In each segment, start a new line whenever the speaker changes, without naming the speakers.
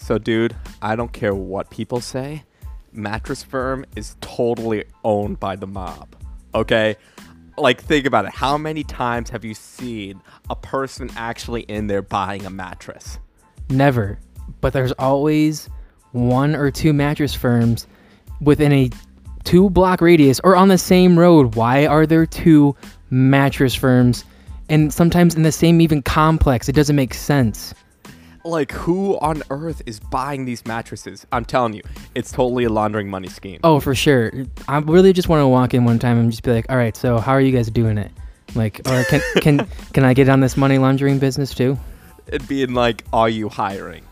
So, dude, I don't care what people say. Mattress Firm is totally owned by the mob. Okay? Like, think about it. How many times have you seen a person actually in there buying a mattress?
Never. But there's always one or two mattress firms within a 2-block radius or on the same road. Why are there two mattress firms and sometimes in the same even complex? It doesn't make sense.
Like, who on earth is buying these mattresses? I'm telling you, it's totally a laundering money scheme.
Oh, for sure. I really just want to walk in one time and just be like, all right, so how are you guys doing it? Like, or can I get on this money laundering business too?
It'd be in like, are you hiring?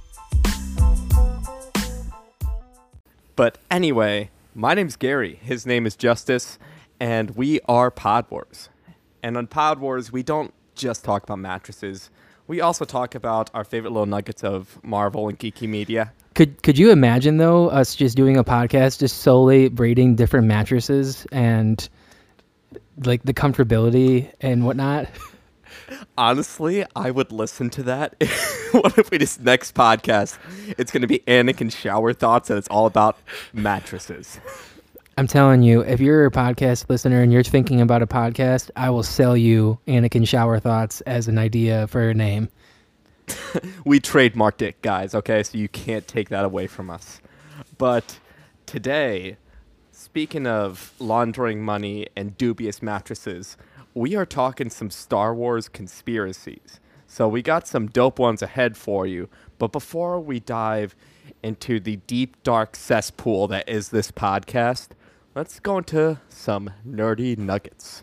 But anyway, my name's Gary. His name is Justice, and we are Pod Wars. And on Pod Wars, we don't just talk about mattresses. We also talk about our favorite little nuggets of Marvel and geeky media.
Could you imagine, though, us just doing a podcast just solely rating different mattresses and, like, the comfortability and whatnot?
Honestly, I would listen to that. What if we just next podcast, it's going to be Anakin shower thoughts and it's all about mattresses.
I'm telling you, if you're a podcast listener and you're thinking about a podcast, I will sell you Anakin Shower Thoughts as an idea for a name.
We trademarked it, guys, okay? So you can't take that away from us. But today, speaking of laundering money and dubious mattresses, we are talking some Star Wars conspiracies. So we got some dope ones ahead for you. But before we dive into the deep, dark cesspool that is this podcast, let's go into some nerdy nuggets.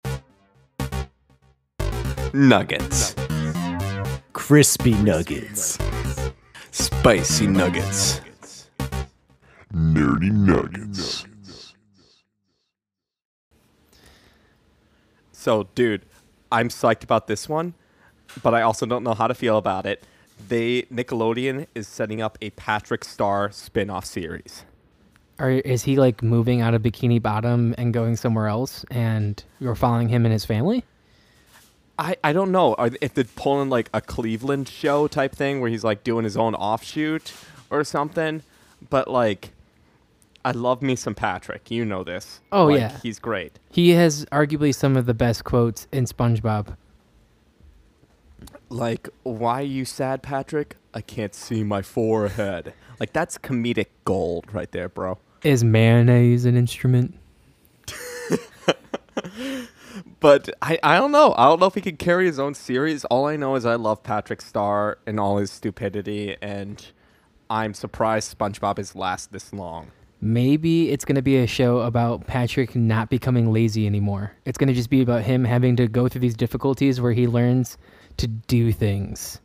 Nuggets.
Crispy nuggets.
Spicy nuggets.
Nerdy nuggets.
So, dude, I'm psyched about this one, but I also don't know how to feel about it. Nickelodeon is setting up a Patrick Star spin-off series.
Or is he, like, moving out of Bikini Bottom and going somewhere else, and you're following him and his family?
I don't know if they're pulling, like, a Cleveland show type thing where he's, like, doing his own offshoot or something. But, like, I love me some Patrick. You know this.
Oh,
like,
yeah.
He's great.
He has arguably some of the best quotes in SpongeBob.
Like, why are you sad, Patrick? I can't see my forehead. Like, that's comedic gold right there, bro.
Is mayonnaise an instrument?
But I don't know. I don't know if he could carry his own series. All I know is I love Patrick Star and all his stupidity, and I'm surprised SpongeBob has lasted this long.
Maybe it's going to be a show about Patrick not becoming lazy anymore. It's going to just be about him having to go through these difficulties where he learns to do things.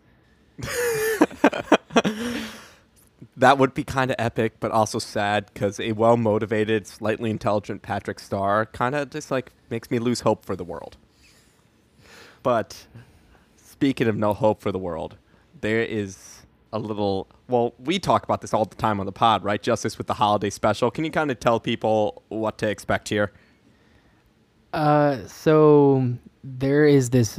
That would be kind of epic, but also sad, because a well-motivated, slightly intelligent Patrick Star kind of just, like, makes me lose hope for the world. But speaking of no hope for the world, there is a little... Well, we talk about this all the time on the pod, right? Justice, with the holiday special. Can you kind of tell people what to expect here?
So there is this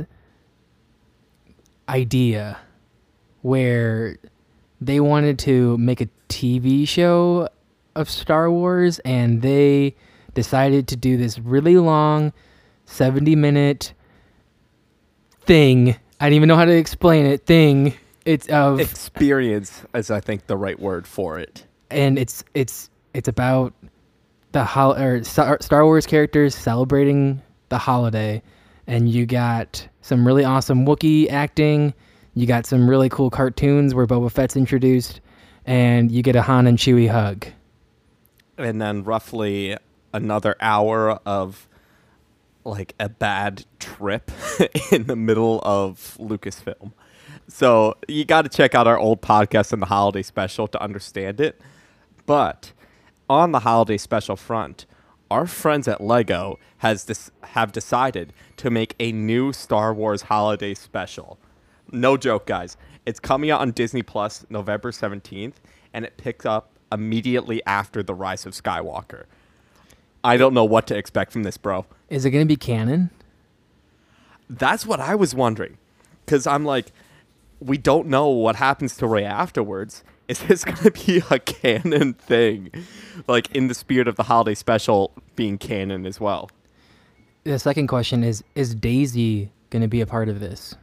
idea where they wanted to make a TV show of Star Wars, and they decided to do this really long 70-minute thing. I don't even know how to explain it. Thing. It's of
experience is, I think, the right word for it.
And it's about the Star Wars characters celebrating the holiday, and you got some really awesome Wookiee acting. You got some really cool cartoons where Boba Fett's introduced, and you get a Han and Chewie hug.
And then roughly another hour of, like, a bad trip in the middle of Lucasfilm. So you got to check out our old podcast on the holiday special to understand it. But on the holiday special front, our friends at LEGO have decided to make a new Star Wars holiday special. No joke, guys. It's coming out on Disney Plus November 17th, and it picks up immediately after The Rise of Skywalker. I don't know what to expect from this, bro.
Is it going to be canon?
That's what I was wondering. Because I'm like, we don't know what happens to Rey afterwards. Is this going to be a canon thing? Like, in the spirit of the holiday special being canon as well?
The second question is Daisy going to be a part of this?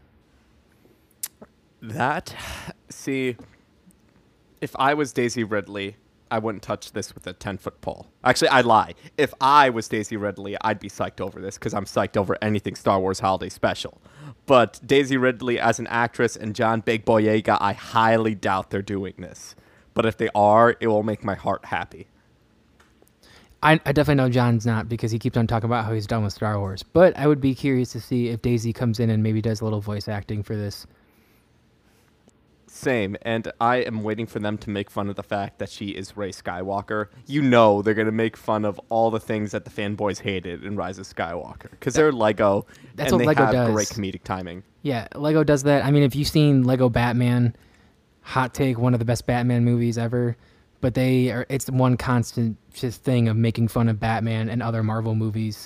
See, if I was Daisy Ridley, I wouldn't touch this with a 10-foot pole. Actually, I lie. If I was Daisy Ridley, I'd be psyched over this because I'm psyched over anything Star Wars Holiday Special. But Daisy Ridley as an actress and John Big Boyega, I highly doubt they're doing this. But if they are, it will make my heart happy.
I definitely know John's not because he keeps on talking about how he's done with Star Wars. But I would be curious to see if Daisy comes in and maybe does a little voice acting for this.
Same, and I am waiting for them to make fun of the fact that she is Rey Skywalker. You know they're going to make fun of all the things that the fanboys hated in Rise of Skywalker, because they're Lego,
That's
and
what
they
Lego
have
does.
great comedic timing.
Yeah, Lego does that. I mean, if you've seen Lego Batman, hot take, one of the best Batman movies ever, but it's one constant just thing of making fun of Batman and other Marvel movies.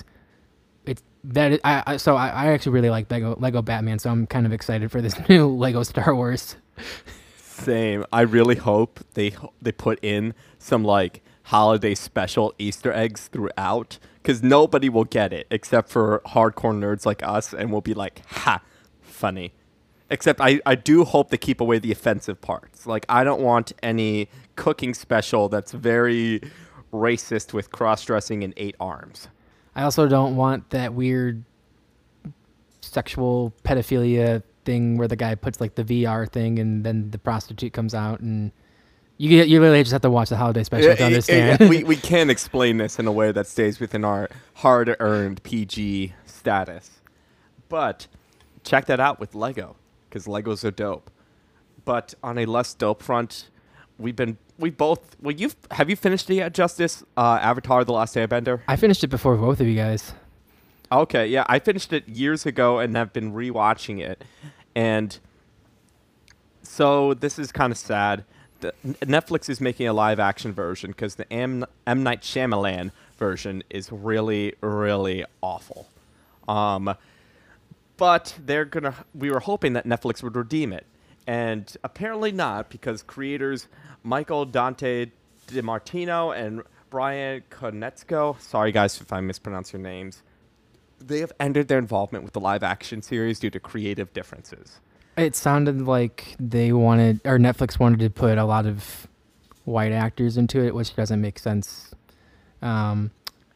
I actually really like Lego Batman, so I'm kind of excited for this new Lego Star Wars.
Same. I really hope they put in some like holiday special Easter eggs throughout, because nobody will get it except for hardcore nerds like us, and we'll be like, ha, funny. Except I do hope they keep away the offensive parts. Like, I don't want any cooking special that's very racist with cross-dressing and 8 arms.
I also don't want that weird sexual pedophilia thing where the guy puts like the VR thing and then the prostitute comes out, and you really just have to watch the holiday special to understand.
We can't explain this in a way that stays within our hard-earned PG status. But check that out with Lego, because Legos are dope. But on a less dope front, have you finished it yet, Justice? Avatar: The Last Airbender?
I finished it before both of you guys.
Okay, yeah, I finished it years ago and have been rewatching it. And so this is kind of sad. Netflix is making a live-action version because the M. Night Shyamalan version is really, really awful. But we were hoping that Netflix would redeem it. And apparently not, because creators Michael Dante DiMartino and Brian Konietzko, sorry guys if I mispronounce your names, they have ended their involvement with the live-action series due to creative differences.
It sounded like Netflix wanted to put a lot of white actors into it, which doesn't make sense. And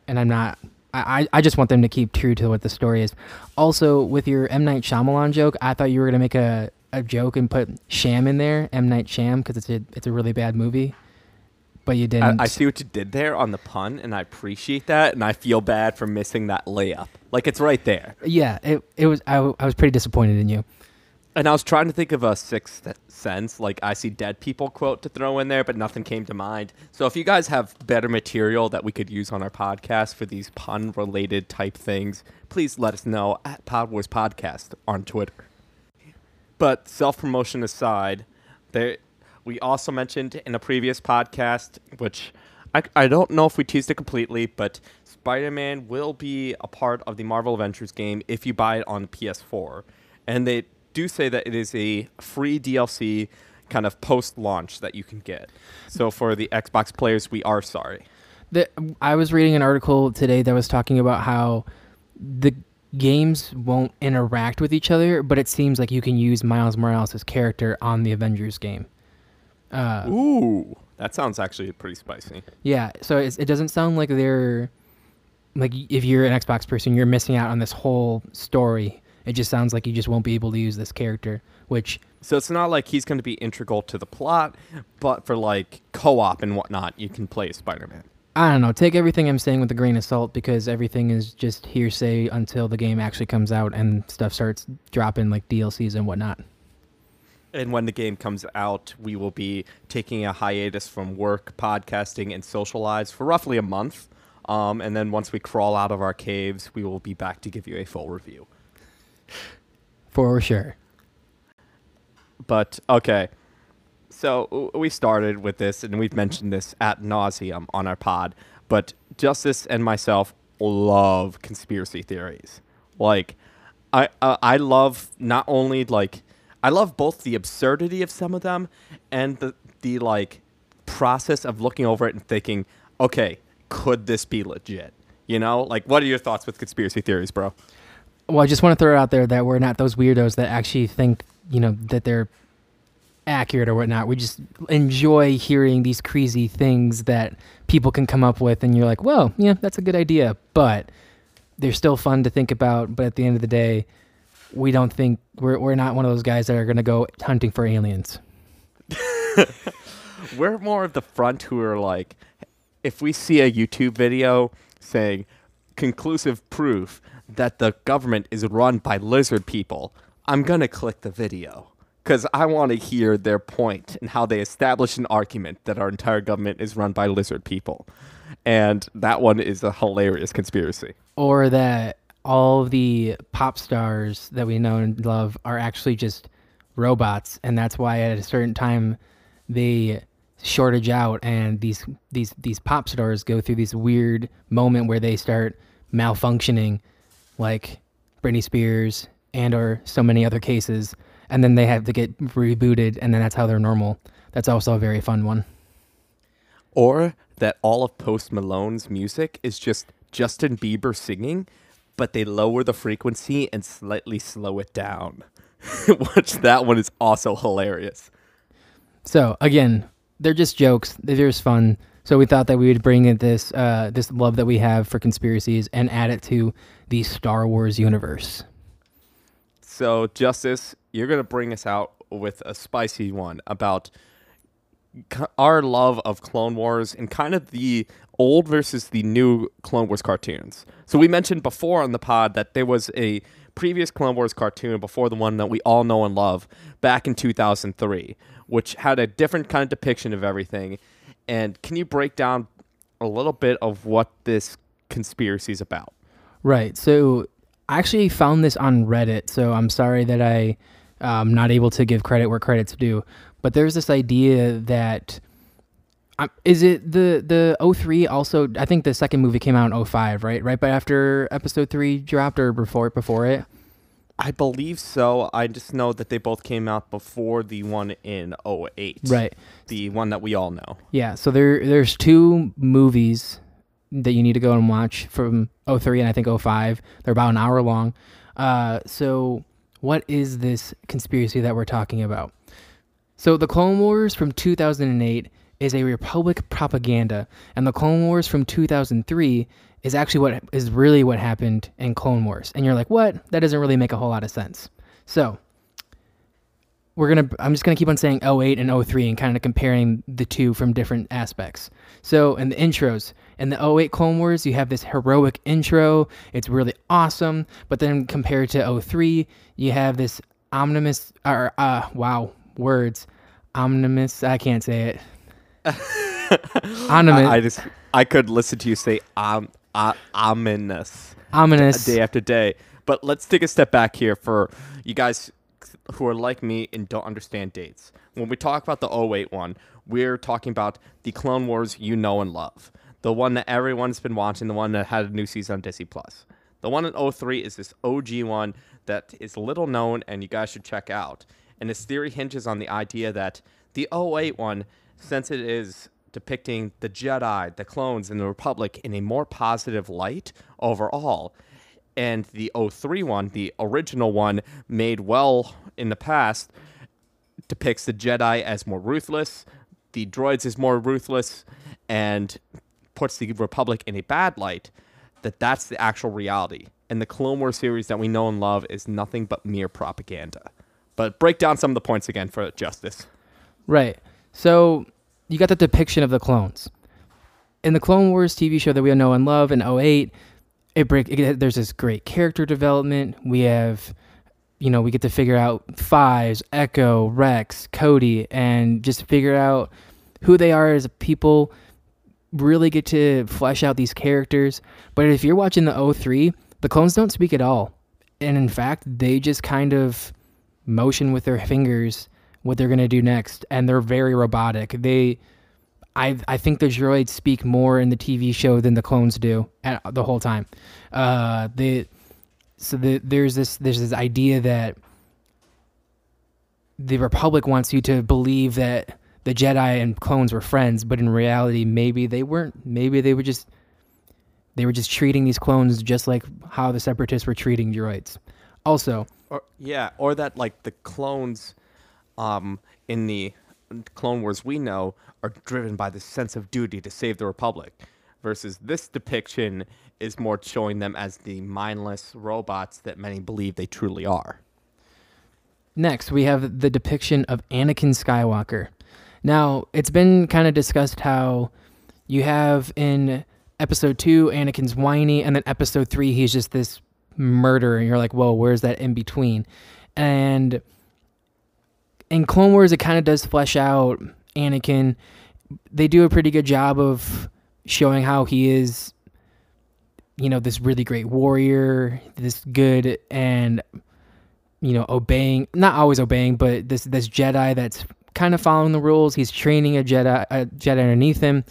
I just want them to keep true to what the story is. Also, with your M. Night Shyamalan joke, I thought you were going to make a joke and put Sham in there, M. Night Sham, because it's a really bad movie. But you didn't.
I see what you did there on the pun, and I appreciate that, and I feel bad for missing that layup. Like, it's right there.
Yeah, it was. I was pretty disappointed in you.
And I was trying to think of a Sixth Sense, like I see dead people quote to throw in there, but nothing came to mind. So if you guys have better material that we could use on our podcast for these pun-related type things, please let us know at Pod Wars Podcast on Twitter. But self-promotion aside, we also mentioned in a previous podcast, which I don't know if we teased it completely, but Spider-Man will be a part of the Marvel Avengers game if you buy it on PS4. And they do say that it is a free DLC kind of post-launch that you can get. So for the Xbox players, we are sorry.
I was reading an article today that was talking about how the games won't interact with each other, but it seems like you can use Miles Morales' character on the Avengers game.
Ooh, that sounds actually pretty spicy.
Yeah, so it doesn't sound like they're... Like, if you're an Xbox person, you're missing out on this whole story. It just sounds like you just won't be able to use this character, which...
So it's not like he's going to be integral to the plot, but for, like, co-op and whatnot, you can play Spider-Man.
I don't know. Take everything I'm saying with a grain of salt, because everything is just hearsay until the game actually comes out and stuff starts dropping, like DLCs and whatnot.
And when the game comes out, we will be taking a hiatus from work, podcasting, and social lives for roughly a month. And then once we crawl out of our caves, we will be back to give you a full review.
For sure.
But, okay. So we started with this, and we've mentioned this ad nauseum on our pod, but Justice and myself love conspiracy theories. Like, I love not only, like, I love both the absurdity of some of them and the like process of looking over it and thinking, okay, could this be legit? You know, like, what are your thoughts with conspiracy theories, bro?
Well, I just want to throw out there that we're not those weirdos that actually think, that they're accurate or whatnot. We just enjoy hearing these crazy things that people can come up with, and you're like, well, yeah, that's a good idea, but they're still fun to think about. But at the end of the day, we don't think we're not one of those guys that are going to go hunting for aliens.
We're more of the front who are like, if we see a YouTube video saying conclusive proof that the government is run by lizard people, I'm going to click the video because I want to hear their point and how they establish an argument that our entire government is run by lizard people. And that one is a hilarious conspiracy.
Or that all of the pop stars that we know and love are actually just robots, and that's why at a certain time they shortage out, and these pop stars go through this weird moment where they start malfunctioning, like Britney Spears and or so many other cases, and then they have to get rebooted, and then that's how they're normal. That's also a very fun one.
Or that all of Post Malone's music is just Justin Bieber singing, but they lower the frequency and slightly slow it down. Which that one is also hilarious.
So again, they're just jokes. They're just fun. So we thought that we would bring in this love that we have for conspiracies and add it to the Star Wars universe.
So Justice, you're gonna bring us out with a spicy one about our love of Clone Wars and kind of the old versus the new Clone Wars cartoons. So we mentioned before on the pod that there was a previous Clone Wars cartoon before the one that we all know and love back in 2003, which had a different kind of depiction of everything. And can you break down a little bit of what this conspiracy is about?
Right. So I actually found this on Reddit, so I'm sorry that I'm not able to give credit where credit's due. But there's this idea that is it the 03 also? I think the second movie came out in 05, right? Right, but after Episode 3 dropped or before it?
I believe so. I just know that they both came out before the one in 08.
Right.
The one that we all know.
Yeah, so there's two movies that you need to go and watch from 03 and I think 05. They're about an hour long. So what is this conspiracy that we're talking about? So the Clone Wars from 2008 is a Republic propaganda, and the Clone Wars from 2003 is actually what happened in Clone Wars. And you're like, what? That doesn't really make a whole lot of sense. So I'm just gonna keep on saying 08 and 03 and kind of comparing the two from different aspects. So in the intros, in the 08 Clone Wars, you have this heroic intro. It's really awesome. But then compared to 03, you have this omnibus, omnibus, I can't say it.
I could listen to you say ominous day after day. But let's take a step back here for you guys who are like me and don't understand dates. When we talk about the 08 one, we're talking about the Clone Wars you know and love. The one that everyone's been watching, the one that had a new season on Disney+. The one in 03 is this OG one that is little known and you guys should check out. And this theory hinges on the idea that the 08 one, since it is depicting the Jedi, the clones, and the Republic in a more positive light overall, and the 03 one, the original one made well in the past, depicts the Jedi as more ruthless, the droids as more ruthless, and puts the Republic in a bad light, that's the actual reality. And the Clone Wars series that we know and love is nothing but mere propaganda. But break down some of the points again for Justice.
Right. So you got the depiction of the clones. In the Clone Wars TV show that we know and love in 08, there's this great character development. We have, we get to figure out Fives, Echo, Rex, Cody, and just figure out who they are as people, really get to flesh out these characters. But if you're watching the 03, the clones don't speak at all. And in fact, they just kind of motion with their fingers what they're going to do next, and they're very robotic. I think the droids speak more in the TV show than the clones do the whole time. There's this idea that the Republic wants you to believe that the Jedi and clones were friends, but in reality, maybe they weren't. Maybe they were just treating these clones just like how the Separatists were treating droids. Also,
or that like the clones, in the Clone Wars we know are driven by the sense of duty to save the Republic, versus this depiction is more showing them as the mindless robots that many believe they truly are.
next we have the depiction of Anakin Skywalker. Now, it's been kind of discussed how you have in episode 2, Anakin's whiny, and then episode 3, he's just this murderer, and you're like, whoa, where's that in between? And in Clone Wars, it kind of does flesh out Anakin. They do a pretty good job of showing how he is, this really great warrior, this good and, obeying, not always obeying, but this Jedi that's kind of following the rules. He's training a Jedi underneath him.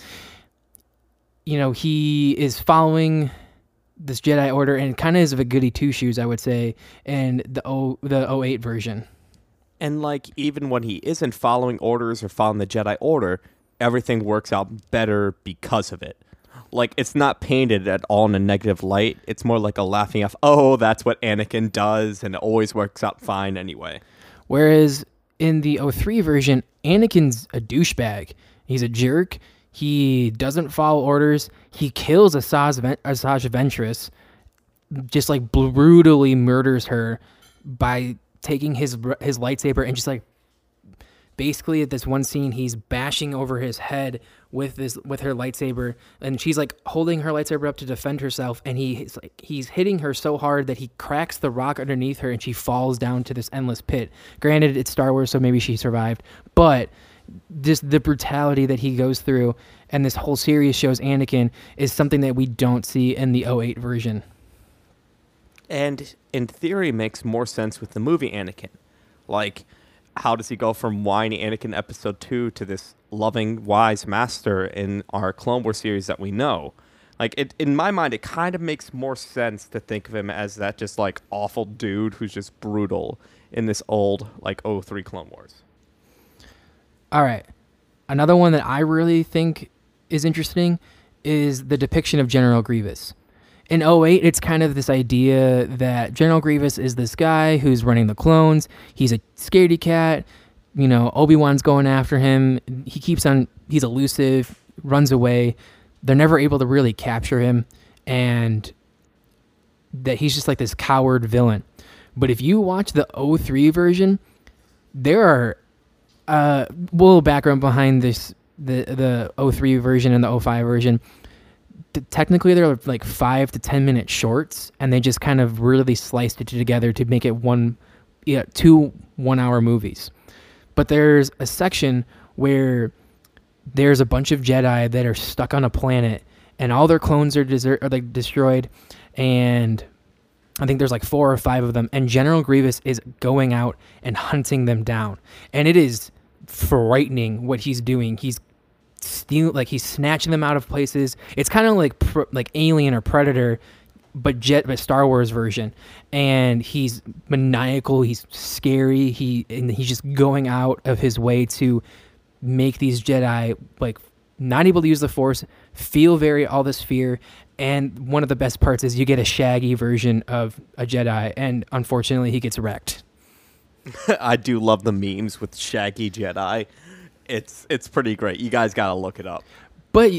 He is following this Jedi Order and kind of is of a goody two shoes, I would say, in the 08 version.
And like even when he isn't following orders or following the Jedi Order, everything works out better because of it. Like, it's not painted at all in a negative light. It's more like a laughing off, oh, that's what Anakin does, and it always works out fine anyway.
Whereas in the 03 version, Anakin's a douchebag. He's a jerk. He doesn't follow orders. He kills Asajj Ventress, just like brutally murders her by taking his lightsaber and just like basically at this one scene he's bashing over his head with her lightsaber, and she's like holding her lightsaber up to defend herself, and he's hitting her so hard that he cracks the rock underneath her and she falls down to this endless pit. Granted, it's Star Wars, so maybe she survived, but just the brutality that he goes through and this whole series shows Anakin is something that we don't see in the 08 version.
And in theory makes more sense with the movie Anakin. Like, how does he go from whiny Anakin episode 2 to this loving, wise master in our Clone Wars series that we know? Like, in my mind, it kind of makes more sense to think of him as that just, like, awful dude who's just brutal in this old, like, 03 Clone Wars.
All right. Another one that I really think is interesting is the depiction of General Grievous. In 08, it's kind of this idea that General Grievous is this guy who's running the clones. He's a scaredy cat. Obi-Wan's going after him. He's elusive, runs away. They're never able to really capture him, and that he's just like this coward villain. But if you watch the 03 version, there are a little background behind this, the 03 version and the 05 version. Technically, they're like 5 to 10 minute shorts, and they just kind of really sliced it together to make it 2 1-hour movies. But there's a section where there's a bunch of Jedi that are stuck on a planet, and all their clones are destroyed, and I think there's like 4 or 5 of them, and General Grievous is going out and hunting them down, and it is frightening what he's doing. He's snatching them out of places. It's kind of like Alien or Predator, but Star Wars version. And he's maniacal. He's scary. He's just going out of his way to make these Jedi like not able to use the Force, feel all this fear. And one of the best parts is you get a shaggy version of a Jedi, and unfortunately, he gets wrecked.
I do love the memes with shaggy Jedi. It's pretty great. You guys gotta look it up.
But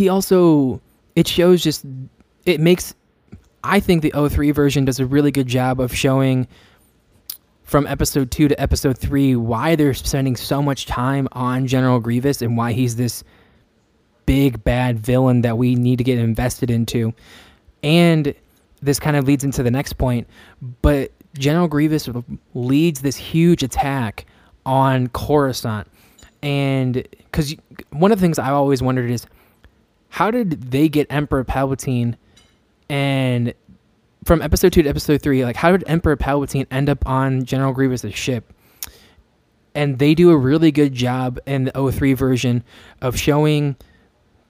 it shows just, it makes, I think the 03 version does a really good job of showing from episode 2 to episode 3 why they're spending so much time on General Grievous and why he's this big bad villain that we need to get invested into. And this kind of leads into the next point, but General Grievous leads this huge attack on Coruscant. And because one of the things I always wondered is, how did they get Emperor Palpatine? And from episode 2 to episode 3, like, how did Emperor Palpatine end up on General Grievous' ship? And they do a really good job in the 03 version of showing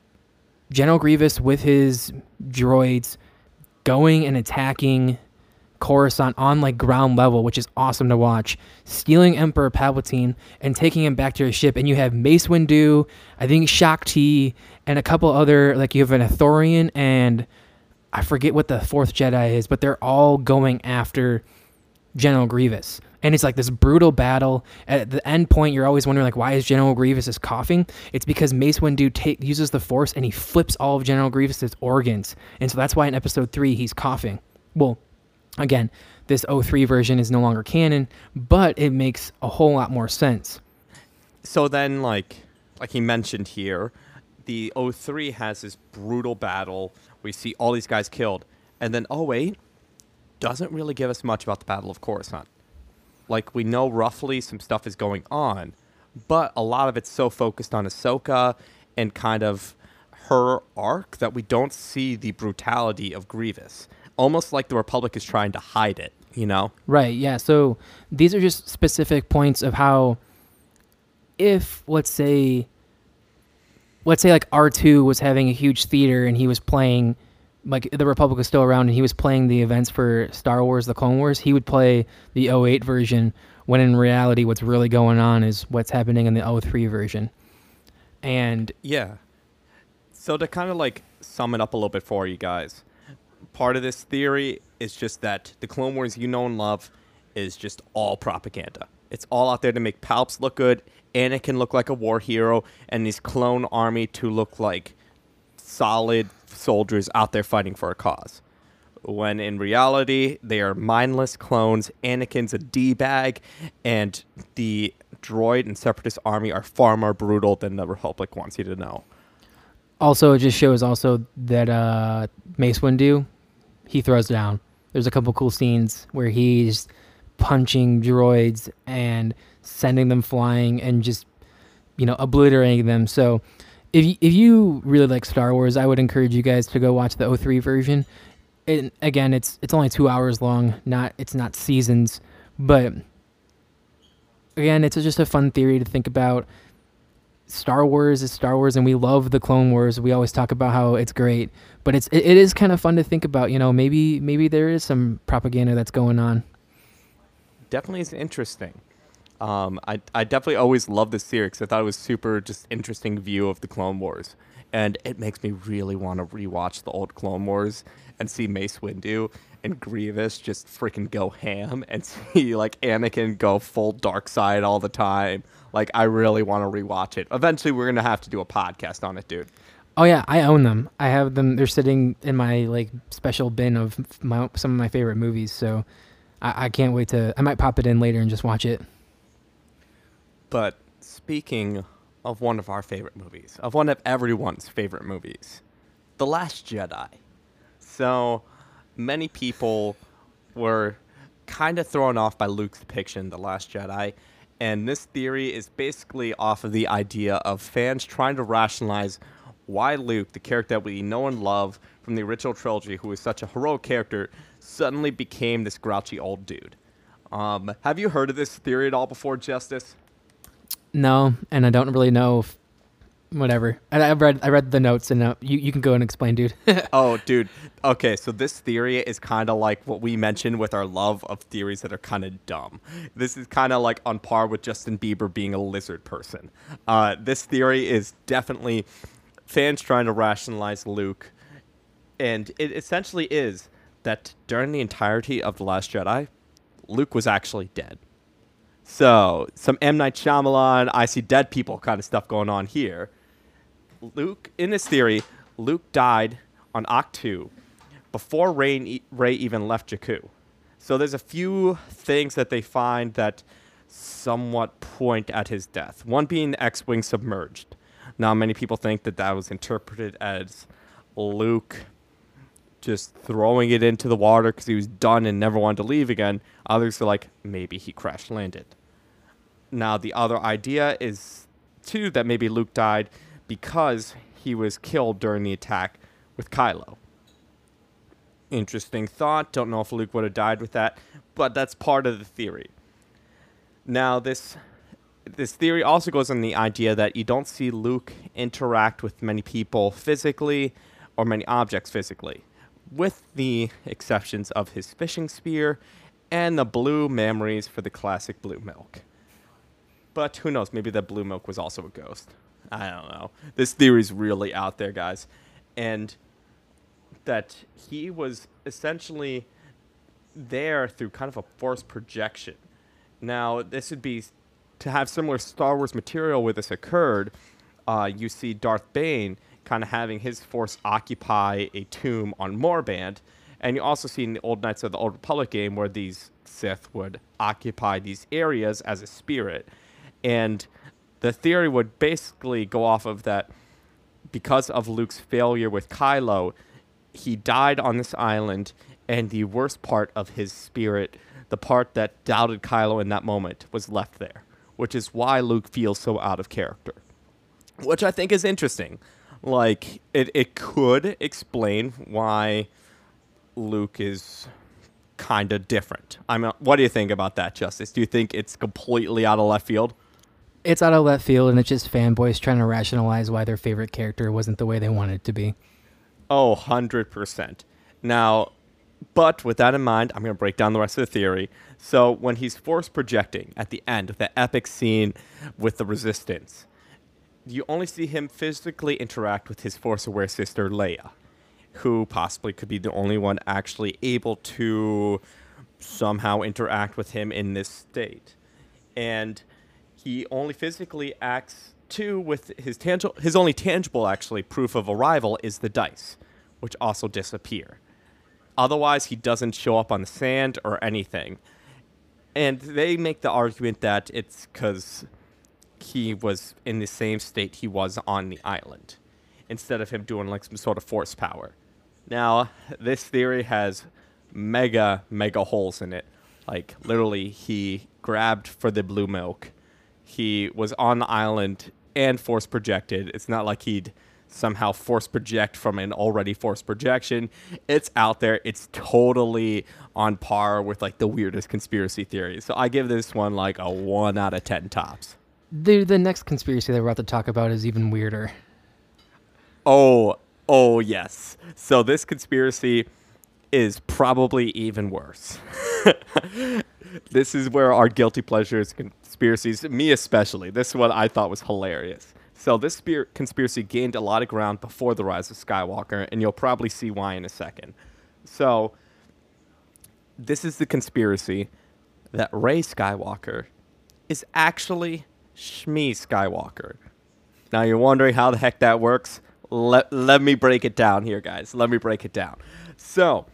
General Grievous with his droids going and attacking Coruscant on like ground level, which is awesome to watch, stealing Emperor Palpatine and taking him back to his ship. And you have Mace Windu, I think Shaak Ti, and a couple other, like you have an Ithorian, and I forget what the fourth Jedi is, but they're all going after General Grievous. And it's like this brutal battle. At the end point, you're always wondering, like, why is General Grievous is coughing? It's because Mace Windu uses the Force and he flips all of General Grievous's organs. And so that's why in Episode 3, he's coughing. Well, again, this 03 version is no longer canon, but it makes a whole lot more sense.
So then, like he mentioned here, the 03 has this brutal battle. We see all these guys killed. And then 08 doesn't really give us much about the Battle of Coruscant. Like, we know roughly some stuff is going on, but a lot of it's so focused on Ahsoka and kind of her arc that we don't see the brutality of Grievous. Almost like the Republic is trying to hide it, you know?
Right, yeah. So these are just specific points of how if, let's say like R2 was having a huge theater and he was playing, like the Republic was still around and he was playing the events for Star Wars, the Clone Wars, he would play the 08 version when in reality what's really going on is what's happening in the 03 version. And
yeah. So to kind of like sum it up a little bit for you guys, part of this theory is just that the Clone Wars you know and love is just all propaganda. It's all out there to make Palps look good, Anakin look like a war hero, and his clone army to look like solid soldiers out there fighting for a cause. When in reality, they are mindless clones. Anakin's a D-bag, and the droid and Separatist army are far more brutal than the Republic wants you to know.
also, it just shows also that Mace Windu, he throws down. There's a couple cool scenes where he's punching droids and sending them flying and just, obliterating them. So if you really like Star Wars, I would encourage you guys to go watch the 03 version. And again, it's only 2 hours long. It's not seasons, but again, it's just a fun theory to think about. Star Wars is Star Wars, and we love the Clone Wars. We always talk about how it's great, but it is kind of fun to think about. Maybe there is some propaganda that's going on.
Definitely is interesting. I definitely always loved this series because I thought it was super just interesting view of the Clone Wars. And it makes me really want to rewatch the old Clone Wars and see Mace Windu and Grievous just freaking go ham and see like Anakin go full dark side all the time. Like, I really want to rewatch it. Eventually, we're going to have to do a podcast on it, dude.
Oh yeah, I own them. I have them. They're sitting in my like special bin of some of my favorite movies. So I can't wait I might pop it in later and just watch it.
But speaking of one of our favorite movies, of one of everyone's favorite movies, The Last Jedi. So many people were kind of thrown off by Luke's depiction, The Last Jedi. And this theory is basically off of the idea of fans trying to rationalize why Luke, the character that we know and love from the original trilogy, who was such a heroic character, suddenly became this grouchy old dude. Have you heard of this theory at all before, Justice?
No, and I don't really know whatever. I read the notes, and you can go and explain, dude.
Oh, dude. Okay, so this theory is kind of like what we mentioned with our love of theories that are kind of dumb. This is kind of like on par with Justin Bieber being a lizard person. This theory is definitely fans trying to rationalize Luke, and it essentially is that during the entirety of The Last Jedi, Luke was actually dead. So, some M. Night Shyamalan, I see dead people kind of stuff going on here. Luke, in this theory, Luke died on Ahch-To before Rey even left Jakku. So there's a few things that they find that somewhat point at his death. One being the X-Wing submerged. Now, many people think that was interpreted as Luke just throwing it into the water because he was done and never wanted to leave again. Others are like, maybe he crash landed. Now, the other idea is, too, that maybe Luke died because he was killed during the attack with Kylo. Interesting thought. Don't know if Luke would have died with that, but that's part of the theory. Now, this theory also goes on the idea that you don't see Luke interact with many people physically or many objects physically. with the exceptions of his fishing spear and the blue memories for the classic blue milk. But who knows? Maybe that blue milk was also a ghost. I don't know. This theory's really out there, guys. And that he was essentially there through kind of a force projection. Now, this would be to have similar Star Wars material where this occurred. You see Darth Bane kind of having his force occupy a tomb on Morband. And you also see in the Old Knights of the Old Republic game where these Sith would occupy these areas as a spirit. And the theory would basically go off of that because of Luke's failure with Kylo, he died on this island, and the worst part of his spirit, the part that doubted Kylo in that moment, was left there, which is why Luke feels so out of character, which I think is interesting. Like, it could explain why Luke is kind of different. I mean, what do you think about that, Justice? Do you think it's completely out of left field?
It's out of left field, and it's just fanboys trying to rationalize why their favorite character wasn't the way they wanted it to be.
Oh, 100%. Now, but with that in mind, I'm going to break down the rest of the theory. So when he's force projecting at the end of the epic scene with the Resistance, you only see him physically interact with his force-aware sister, Leia, who possibly could be the only one actually able to somehow interact with him in this state. And he only physically acts too with his only tangible actually proof of arrival is the dice, which also disappear. Otherwise, he doesn't show up on the sand or anything. And they make the argument that it's because he was in the same state he was on the island, instead of him doing like some sort of force power. Now, this theory has mega holes in it. Like, literally, he grabbed for the blue milk. He was on the island and force projected. It's not like he'd somehow force project from an already forced projection. It's out there. It's totally on par with like the weirdest conspiracy theories. So I give this one like a 1 out of 10 tops.
The next conspiracy that we're about to talk about is even weirder.
Oh, yes. So this conspiracy is probably even worse. This is where our guilty pleasures conspiracies, me especially, this is what I thought was hilarious. So this conspiracy gained a lot of ground before the rise of Skywalker, and you'll probably see why in a second. So this is the conspiracy that Rey Skywalker is actually Shmi Skywalker. Now you're wondering how the heck that works? Let me break it down here, guys. Let me break it down. So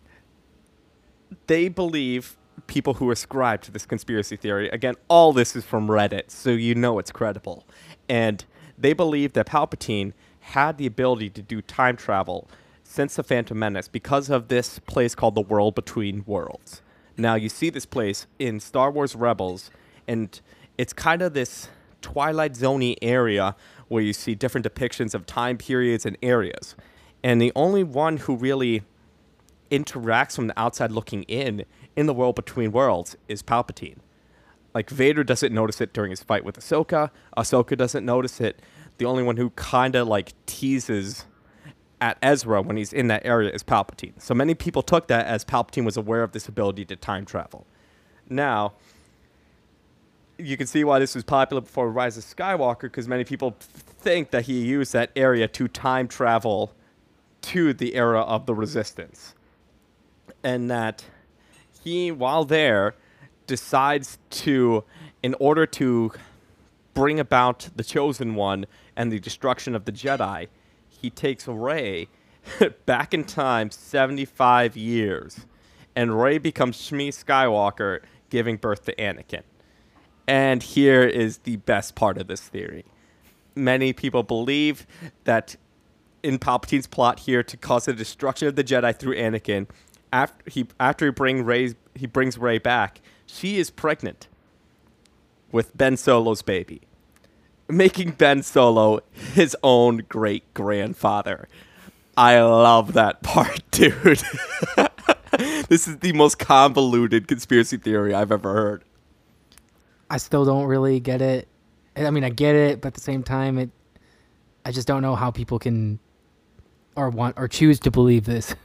they believe, people who ascribe to this conspiracy theory, again, all this is from Reddit, so you know it's credible. And they believe that Palpatine had the ability to do time travel since the Phantom Menace because of this place called the World Between Worlds. Now, you see this place in Star Wars Rebels, and it's kind of this Twilight Zone-y area where you see different depictions of time periods and areas. And the only one who really interacts from the outside looking in the World Between Worlds is Palpatine. Like, Vader doesn't notice it during his fight with Ahsoka. Ahsoka doesn't notice it. The only one who kind of like teases at Ezra when he's in that area is Palpatine. So many people took that as Palpatine was aware of this ability to time travel. Now, you can see why this was popular before Rise of Skywalker, because many people think that he used that area to time travel to the era of the Resistance. And that he, while there, decides to, in order to bring about the Chosen One and the destruction of the Jedi, he takes Rey back in time 75 years. And Rey becomes Shmi Skywalker, giving birth to Anakin. And here is the best part of this theory. Many people believe that in Palpatine's plot here to cause the destruction of the Jedi through Anakin, after he brings Rey back, she is pregnant with Ben Solo's baby, making Ben Solo his own great-grandfather. I love that part, dude. This is the most convoluted conspiracy theory I've ever heard.
I still don't really get it. I mean, I get it, but at the same time, I just don't know how people can or choose to believe this.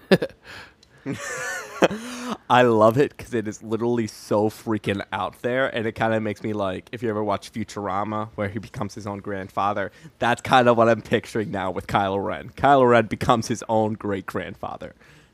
I love it because it is literally so freaking out there, and it kind of makes me like, if you ever watch Futurama, where he becomes his own grandfather, that's kind of what I'm picturing now with Kylo Ren. Kylo Ren becomes his own great-grandfather.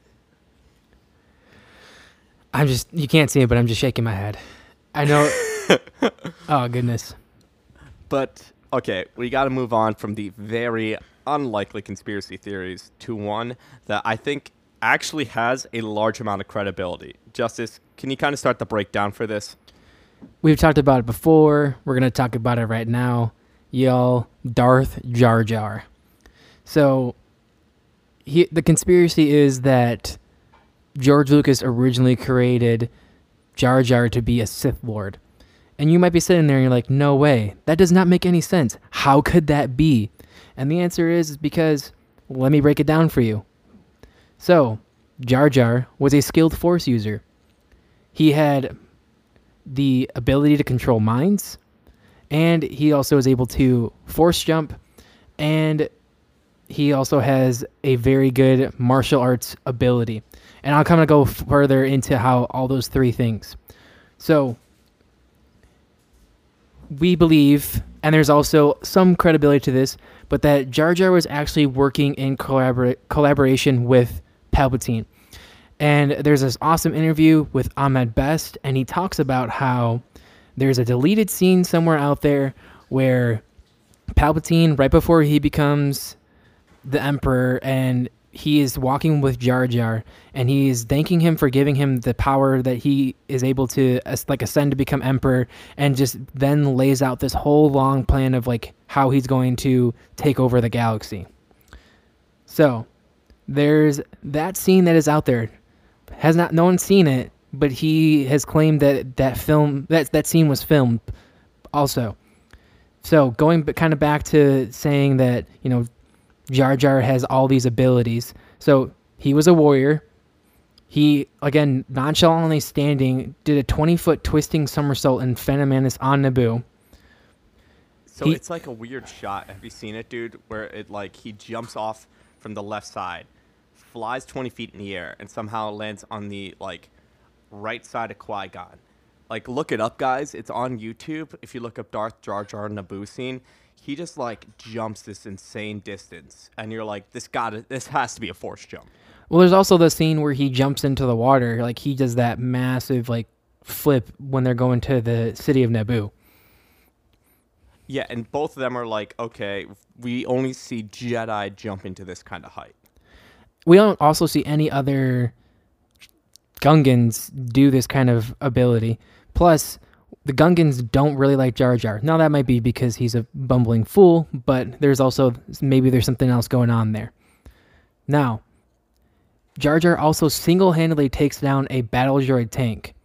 You can't see it, but I'm just shaking my head. I know. Oh, goodness.
But, okay, we got to move on from the very unlikely conspiracy theories to one that I think actually has a large amount of credibility. Justice, can you kind of start the breakdown for this?
We've talked about it before. We're going to talk about it right now. Y'all, Darth Jar Jar. So, the conspiracy is that George Lucas originally created Jar Jar to be a Sith Lord. And you might be sitting there and you're like, no way. That does not make any sense. How could that be? And the answer is because, let me break it down for you. So, Jar Jar was a skilled Force user. He had the ability to control minds, and he also is able to Force jump, and he also has a very good martial arts ability. And I'll kind of go further into how all those three things. So, we believe, and there's also some credibility to this, but that Jar Jar was actually working in collaboration with Palpatine. And there's this awesome interview with Ahmed Best, and he talks about how there's a deleted scene somewhere out there where Palpatine, right before he becomes the Emperor, and he is walking with Jar Jar, and he is thanking him for giving him the power that he is able to ascend to become Emperor, and just then lays out this whole long plan of how he's going to take over the galaxy. So there's that scene that is out there. No one's seen it, but he has claimed that scene was filmed also. So going kind of back to saying that, Jar Jar has all these abilities. So he was a warrior. He, again, nonchalantly standing, did a 20-foot twisting somersault in Phantom Menace on Naboo.
So it's like a weird shot. Have you seen it, dude? Where he jumps off from the left side, flies 20 feet in the air, and somehow lands on the right side of Qui-Gon. Look it up, guys. It's on YouTube. If you look up Darth Jar Jar Naboo scene, he just jumps this insane distance, and you're like, this has to be a Force jump.
Well, there's also the scene where he jumps into the water. He does that massive flip when they're going to the city of Naboo.
Yeah, and both of them are okay, we only see Jedi jump into this kind of height.
We don't also see any other Gungans do this kind of ability. Plus, the Gungans don't really like Jar Jar. Now, that might be because he's a bumbling fool, but there's something else going on there. Now, Jar Jar also single-handedly takes down a battle droid tank.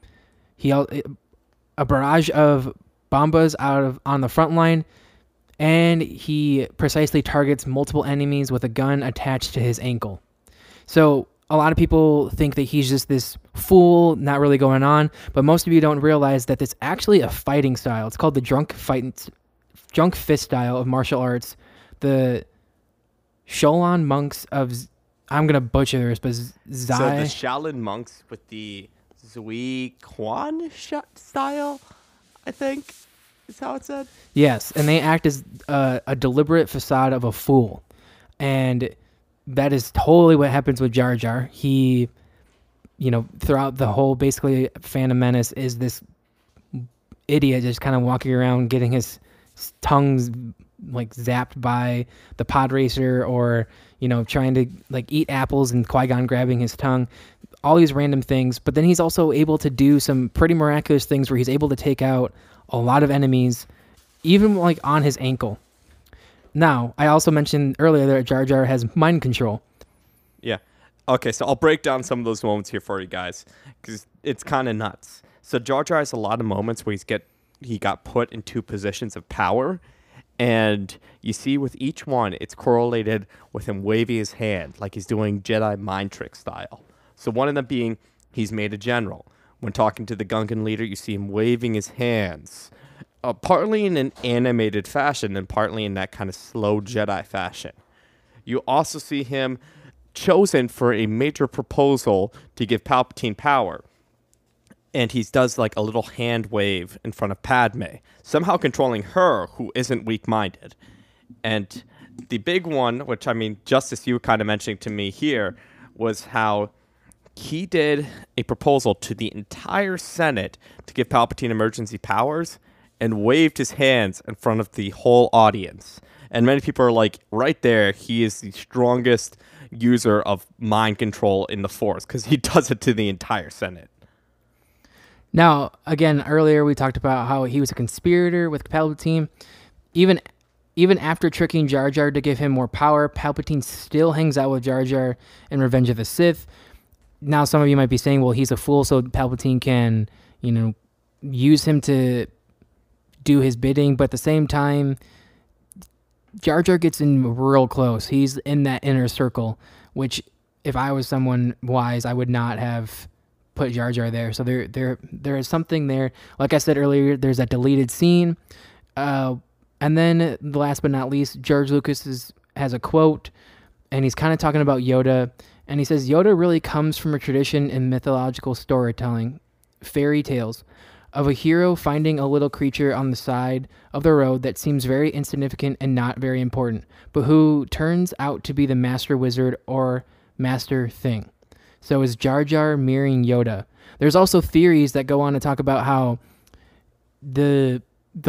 A barrage of bombas on the front line, and he precisely targets multiple enemies with a gun attached to his ankle. So a lot of people think that he's just this fool, not really going on, but most of you don't realize that it's actually a fighting style. It's called the drunk fist style of martial arts. The Shaolin monks of, I'm going to butcher this, but
So the Shaolin monks with the Zui Quan style, I think, is how it said.
Yes, and they act as a deliberate facade of a fool. And that is totally what happens with Jar Jar. He, throughout the whole, basically, Phantom Menace is this idiot just kind of walking around getting his tongues, zapped by the pod racer, or, trying to, eat apples and Qui-Gon grabbing his tongue. All these random things. But then he's also able to do some pretty miraculous things where he's able to take out a lot of enemies, even, on his ankle. Now, I also mentioned earlier that Jar Jar has mind control.
Yeah. Okay, so I'll break down some of those moments here for you guys, because it's kind of nuts. So Jar Jar has a lot of moments where he got put in two positions of power, and you see with each one, it's correlated with him waving his hand, like he's doing Jedi mind trick style. So one of them being, he's made a general. When talking to the Gungan leader, you see him waving his hands. Partly in an animated fashion and partly in that kind of slow Jedi fashion. You also see him chosen for a major proposal to give Palpatine power. And he does like a little hand wave in front of Padme, somehow controlling her, who isn't weak-minded. And the big one, which I mean, Justice, you were kind of mentioning to me here, was how he did a proposal to the entire Senate to give Palpatine emergency powers and waved his hands in front of the whole audience. And many people are like, right there, he is the strongest user of mind control in the Force because he does it to the entire Senate.
Now, again, earlier we talked about how he was a conspirator with Palpatine. Even after tricking Jar Jar to give him more power, Palpatine still hangs out with Jar Jar in Revenge of the Sith. Now, some of you might be saying, well, he's a fool, so Palpatine can, use him to do his bidding. But at the same time, Jar Jar gets in real close. He's in that inner circle, which if I was someone wise, I would not have put Jar Jar there. So there is something there. Like I said earlier, there's that deleted scene. And then, last but not least, George Lucas has a quote, and he's kind of talking about Yoda. And he says, Yoda really comes from a tradition in mythological storytelling, fairy tales, of a hero finding a little creature on the side of the road that seems very insignificant and not very important, but who turns out to be the master wizard or master thing. So is Jar Jar mirroring Yoda? There's also theories that go on to talk about how the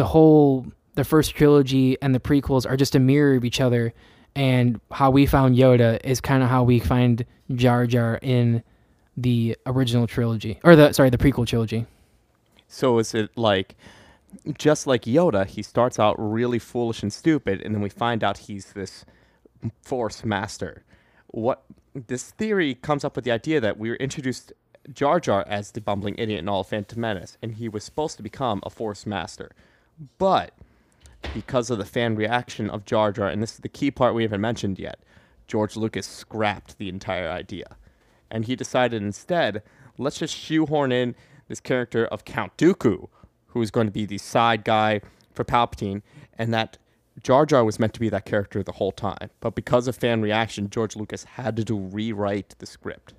first trilogy and the prequels are just a mirror of each other, and how we found Yoda is kind of how we find Jar Jar in the original trilogy, or the prequel trilogy.
So is it like, just like Yoda, he starts out really foolish and stupid, and then we find out he's this Force master. This theory comes up with the idea that we were introduced Jar Jar as the bumbling idiot in all of Phantom Menace, and he was supposed to become a Force master. But because of the fan reaction of Jar Jar, and this is the key part we haven't mentioned yet, George Lucas scrapped the entire idea. And he decided instead, let's just shoehorn in this character of Count Dooku, who is going to be the side guy for Palpatine, and that Jar Jar was meant to be that character the whole time. But because of fan reaction, George Lucas had to rewrite the script.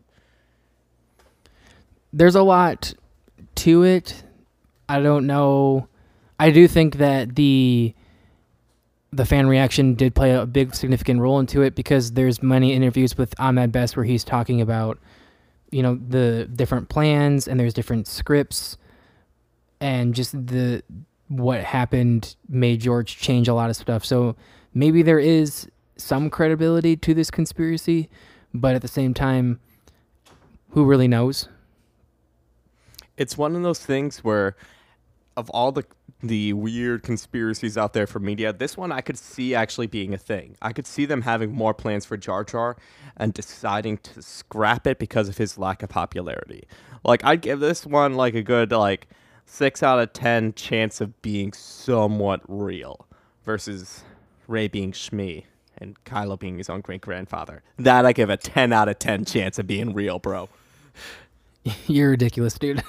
There's a lot to it. I don't know. I do think that the fan reaction did play a big significant role into it, because there's many interviews with Ahmed Best where he's talking about, the different plans, and there's different scripts, and just what happened made George change a lot of stuff. So maybe there is some credibility to this conspiracy, but at the same time, who really knows?
It's one of those things where, of all the weird conspiracies out there for media, this one I could see actually being a thing. I could see them having more plans for Jar Jar and deciding to scrap it because of his lack of popularity. Like, I'd give this one like a good 6 out of 10 chance of being somewhat real, versus Rey being Shmi and Kylo being his own great-grandfather. That I give a 10 out of 10 chance of being real, bro.
You're ridiculous, dude.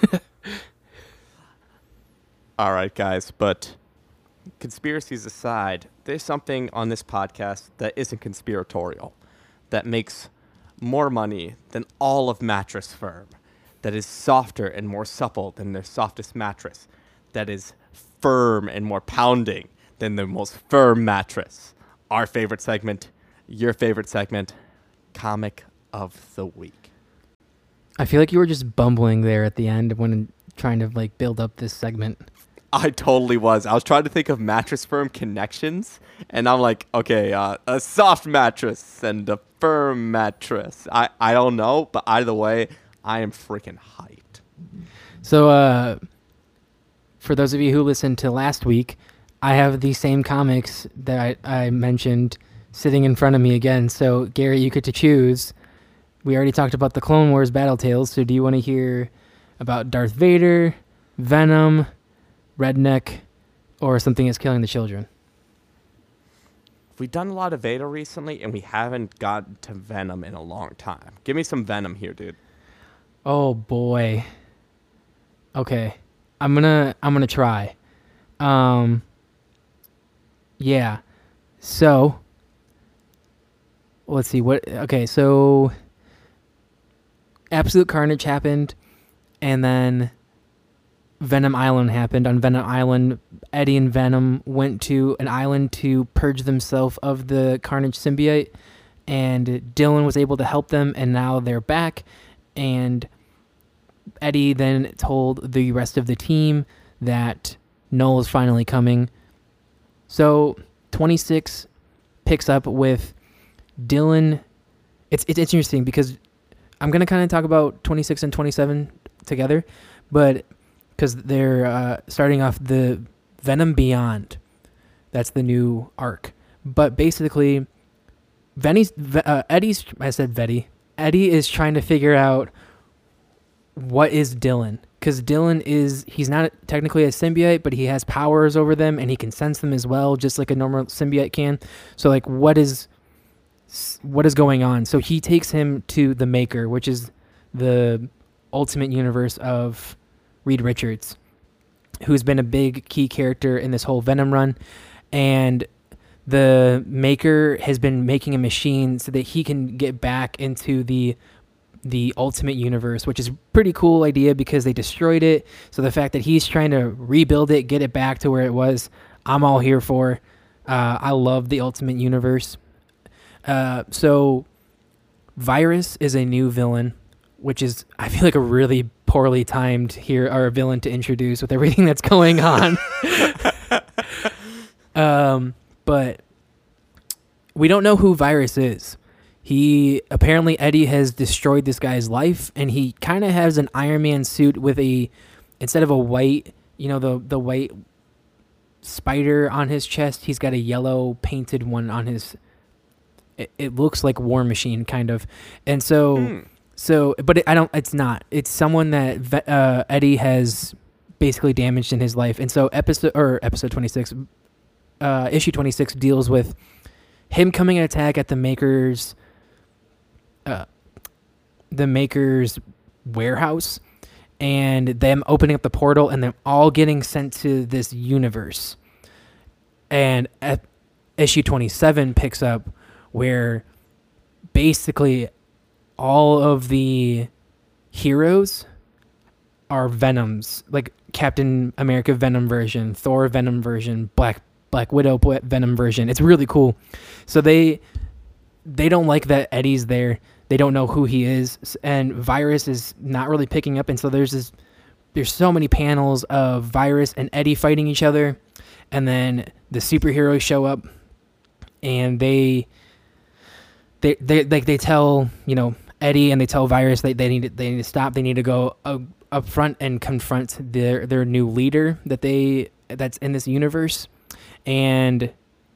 All right, guys, but conspiracies aside, there's something on this podcast that isn't conspiratorial, that makes more money than all of Mattress Firm, that is softer and more supple than their softest mattress, that is firm and more pounding than the most firm mattress. Our favorite segment, your favorite segment, Comic of the Week.
I feel like you were just bumbling there at the end when trying to build up this segment.
I totally was. I was trying to think of Mattress Firm connections, and I'm like, okay, a soft mattress and a firm mattress. I don't know, but either way, I am freaking hyped.
So, for those of you who listened to last week, I have the same comics that I mentioned sitting in front of me again. So, Gary, you get to choose. We already talked about the Clone Wars Battle Tales, so do you want to hear about Darth Vader, Venom, Redneck, or Something Is Killing the Children?
We've done a lot of Vader recently, and we haven't gotten to Venom in a long time. Give me some Venom here, dude.
Oh boy. Okay. I'm gonna try. Yeah. So let's see what. Okay, so Absolute Carnage happened, and then Venom Island happened. On Venom Island, Eddie and Venom went to an island to purge themselves of the Carnage symbiote, and Dylan was able to help them, and now they're back. And Eddie then told the rest of the team that Null is finally coming. So 26 picks up with Dylan. It's interesting because I'm going to kind of talk about 26 and 27 together, but because they're starting off the Venom Beyond. That's the new arc. But basically, Eddie is trying to figure out what is Dylan. Because he's not technically a symbiote, but he has powers over them and he can sense them as well, just like a normal symbiote can. So like, what is going on? So he takes him to the Maker, which is the Ultimate Universe of Reed Richards, who's been a big key character in this whole Venom run. And the Maker has been making a machine so that he can get back into the Ultimate Universe, which is a pretty cool idea because they destroyed it. So the fact that he's trying to rebuild it, get it back to where it was, I'm all here for. I love the Ultimate Universe. So Virus is a new villain, which is, I feel like, a really poorly timed villain to introduce with everything that's going on. But we don't know who Virus is. Apparently Eddie has destroyed this guy's life, and he kind of has an Iron Man suit with instead of a white, the white spider on his chest, he's got a yellow painted one on his. It looks like War Machine kind of, and so, but it's not. It's someone that Eddie has basically damaged in his life, and so episode 26, issue 26 deals with him coming and attack at the Maker's warehouse, and them opening up the portal, and them all getting sent to this universe. And issue 27 picks up where basically all of the heroes are Venoms, like Captain America Venom version, Thor Venom version, Black Widow Venom version. It's really cool. So they don't like that Eddie's there. They don't know who he is, and Virus is not really picking up. And so there's so many panels of Virus and Eddie fighting each other, and then the superheroes show up, and they tell Eddie, and they tell Virus they need to stop. They need to go up front and confront their new leader that's in this universe. And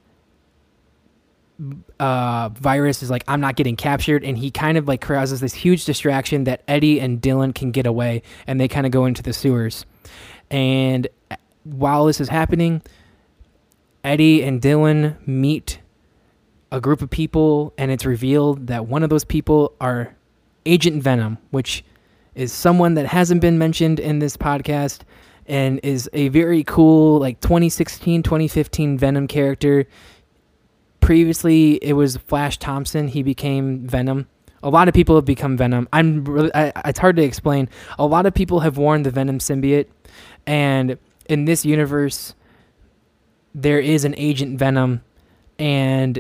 Virus is like, I'm not getting captured, and he kind of like causes this huge distraction that Eddie and Dylan can get away, and they kind of go into the sewers. And while this is happening, Eddie and Dylan meet a group of people, and it's revealed that one of those people are Agent Venom, which is someone that hasn't been mentioned in this podcast and is a very cool, like 2016, 2015 Venom character. Previously, it was Flash Thompson. He became Venom. A lot of people have become Venom. It's hard to explain. A lot of people have worn the Venom symbiote, and in this universe, there is an Agent Venom, and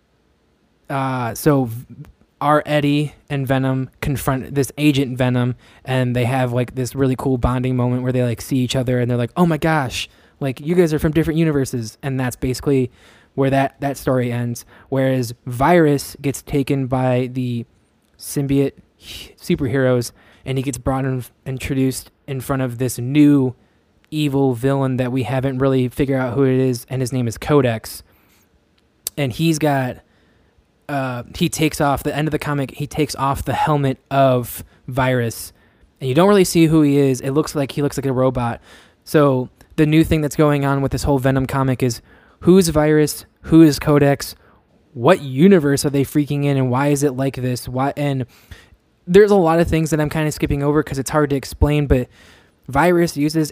so our Eddie and Venom confront this Agent Venom, and they have like this really cool bonding moment where they like see each other, and they're like, oh my gosh, like you guys are from different universes. And that's basically where that story ends. Whereas Virus gets taken by the symbiote superheroes, and he gets introduced in front of this new evil villain that we haven't really figured out who it is, and his name is Codex. And he's got he takes off the end of the comic. He takes off the helmet of Virus, and you don't really see who he is. He looks like a robot. So the new thing that's going on with this whole Venom comic is, who's Virus? Who is Codex? What universe are they freaking in, and why is it like this? Why? And there's a lot of things that I'm kind of skipping over because it's hard to explain. But Virus uses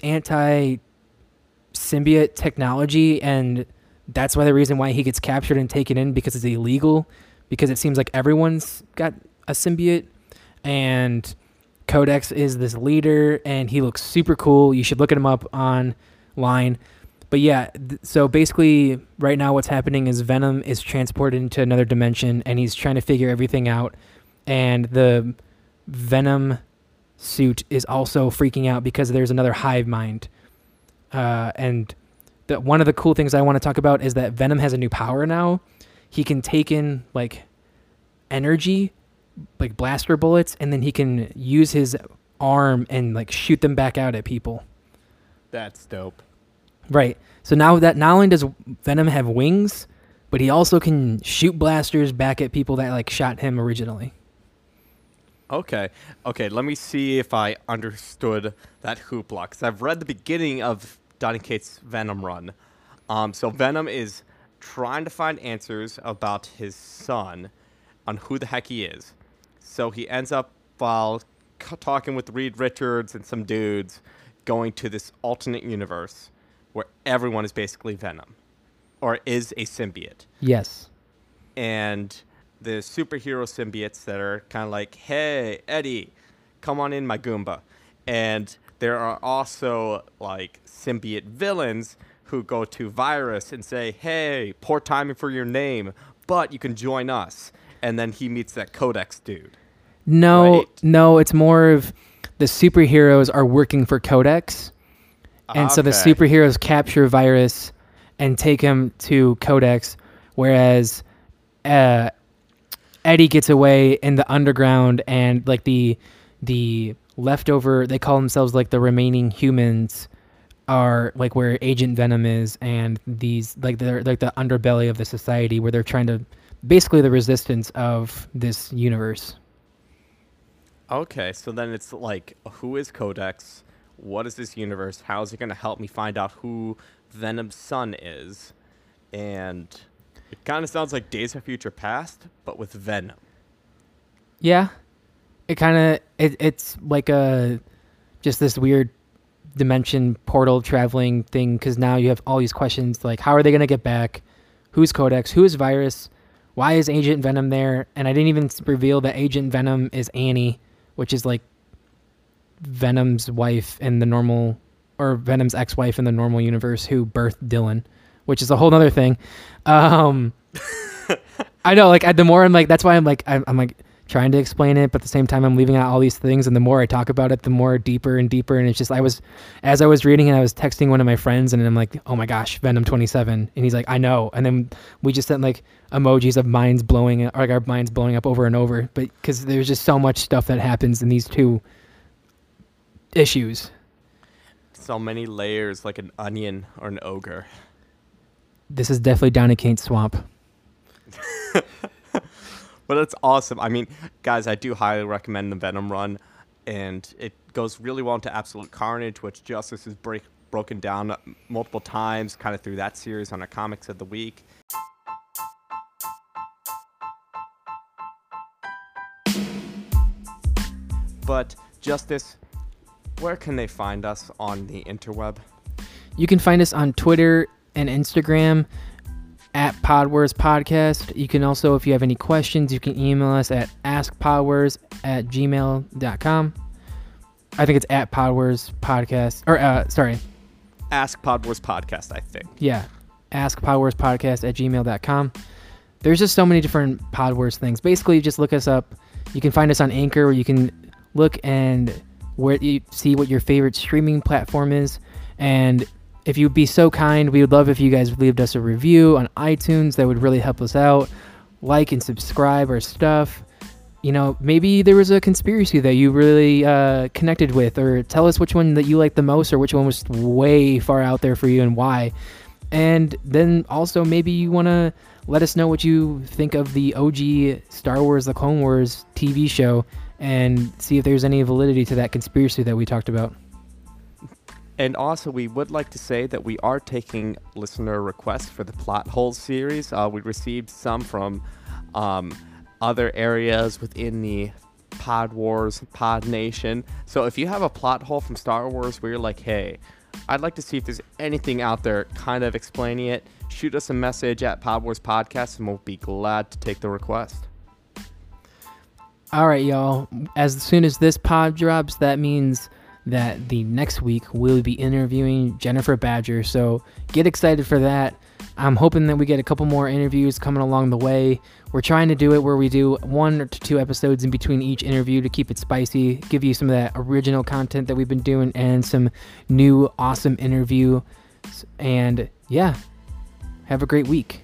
anti-symbiote technology, and that's the reason why he gets captured and taken in, because it's illegal. because it seems like everyone's got a symbiote, and Codex is this leader, and he looks super cool. You should look at him up online. But yeah, so basically right now what's happening is Venom is transported into another dimension, and he's trying to figure everything out. And the Venom suit is also freaking out because there's another hive mind. And one of the cool things I want to talk about is that Venom has a new power now. He can take in like energy, like blaster bullets, and then he can use his arm and like shoot them back out at people.
That's dope.
Right. So now that not only does Venom have wings, but he also can shoot blasters back at people that like shot him originally.
Okay, let me see if I understood that hoopla, because I've read the beginning of Donny Cates' Venom run. So Venom is trying to find answers about his son on who the heck he is. So he ends up, while talking with Reed Richards and some dudes, going to this alternate universe where everyone is basically Venom, or is a symbiote.
Yes.
And the superhero symbiotes that are kind of like, hey, Eddie, come on in, my Goomba. And there are also like symbiote villains who go to Virus and say, hey, poor timing for your name, but you can join us. And then he meets that Codex dude.
No, it's more of the superheroes are working for Codex. And so the superheroes capture Virus and take him to Codex, whereas Eddie gets away in the underground, and like the leftover, they call themselves like the remaining humans, are like where Agent Venom is, and these like they're like the underbelly of the society where they're trying to basically the resistance of this universe.
Okay, so then it's like, who is Codex? What is this universe? How is it going to help me find out who Venom's son is? And it kind of sounds like Days of Future Past, but with Venom.
Yeah, it's like just this weird dimension portal traveling thing, because now you have all these questions like, how are they going to get back? Who's Codex? Who is Virus? Why is Agent Venom there? And I didn't even reveal that Agent Venom is Annie, which is like Venom's wife in the normal, or Venom's ex-wife in the normal universe, who birthed Dylan, which is a whole other thing. I know, like the more I'm like, that's why I'm like trying to explain it, but at the same time I'm leaving out all these things, and the more I talk about it, the more deeper and deeper. And it's just, as I was reading it, I was texting one of my friends, and I'm like, oh my gosh, Venom 27, and he's like, I know. And then we just sent like emojis of minds blowing, or like our minds blowing up over and over, but because there's just so much stuff that happens in these two issues.
So many layers, like an onion or an ogre.
This is definitely Donny Cates' swamp.
But it's awesome. I mean, guys, I do highly recommend the Venom run, and it goes really well into Absolute Carnage, which Justice is broken down multiple times, kind of through that series on our Comics of the Week. But Justice, where can they find us on the interweb?
You can find us on Twitter and Instagram at Podwars Podcast. You can also, if you have any questions, you can email us at askpodwars@gmail.com. I think it's at Podwars Podcast, or sorry.
Ask Podwars Podcast, I think.
Yeah, askpodwarspodcast@gmail.com. There's just so many different Podwars things. Basically, just look us up. You can find us on Anchor, where you can look and where you see what your favorite streaming platform is. And if you'd be so kind, we would love if you guys leave us a review on iTunes. That would really help us out. Like and subscribe our stuff. You know, maybe there was a conspiracy that you really connected with, or tell us which one that you liked the most, or which one was way far out there for you and why. And then also maybe you want to let us know what you think of the OG Star Wars The Clone Wars TV show, and see if there's any validity to that conspiracy that we talked about.
And also, we would like to say that we are taking listener requests for the Plot Holes series. We received some from other areas within the Pod Wars, Pod Nation. So if you have a plot hole from Star Wars where you're like, hey, I'd like to see if there's anything out there kind of explaining it, shoot us a message at Pod Wars Podcast, and we'll be glad to take the request.
All right, y'all. As soon as this pod drops, that means that the next week we'll be interviewing Jennifer Badger. So get excited for that. I'm hoping that we get a couple more interviews coming along the way. We're trying to do it where we do 1 or 2 episodes in between each interview to keep it spicy, give you some of that original content that we've been doing and some new awesome interview. And yeah, have a great week.